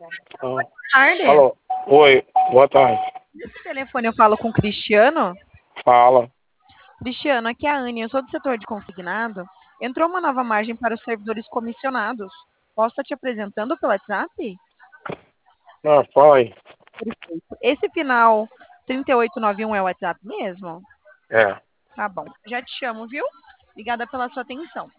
Ah, Tarde. alô. Oi, boa tarde. Nesse telefone eu falo com o Cristiano. Fala. Cristiano, aqui é a Anne, eu sou do setor de consignado. Entrou uma nova margem para os servidores comissionados. Posso estar te apresentando pelo WhatsApp? Não, fala aí. Perfeito. Esse final 3891 é o WhatsApp mesmo? É. Tá bom. Já te chamo, viu? Obrigada pela sua atenção.